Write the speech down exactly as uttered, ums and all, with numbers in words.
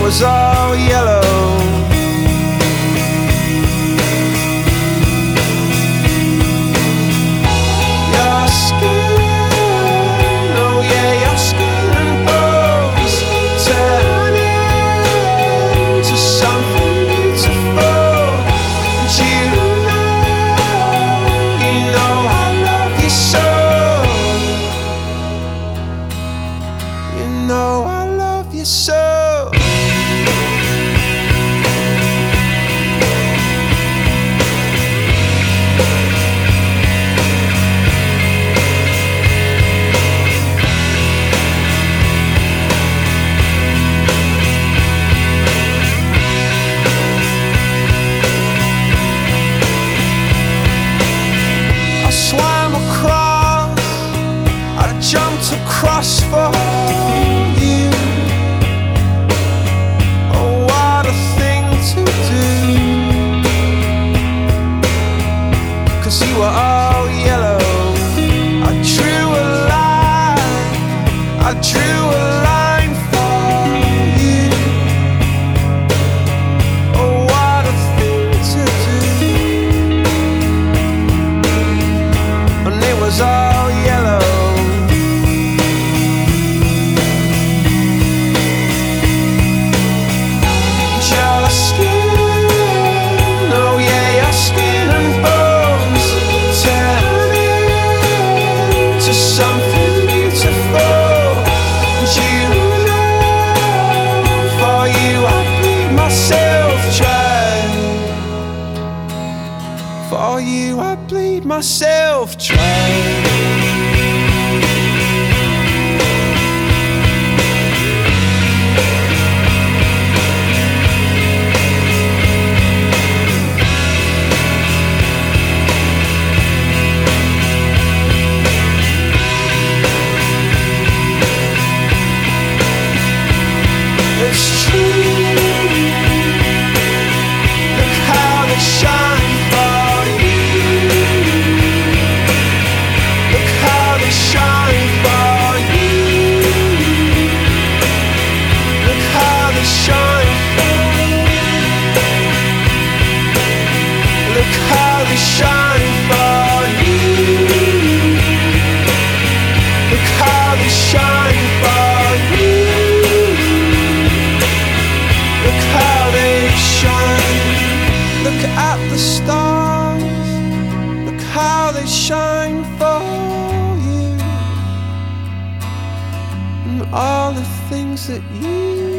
was all yellow. know I love you so. I swam across, I jumped across for you. Oh, what a thing to do, 'cause you were all yellow. I drew a line, I drew a line for you. Oh, what a thing to do, and it was all yellow. For you I bleed myself dry. It's true. Look how they shine for you. Look how they shine for you. Look how they shine for you. Look how they shine for you. Look how they shine for you. Look how they shine. Look at the stars. Look how they shine for you, and all the things that you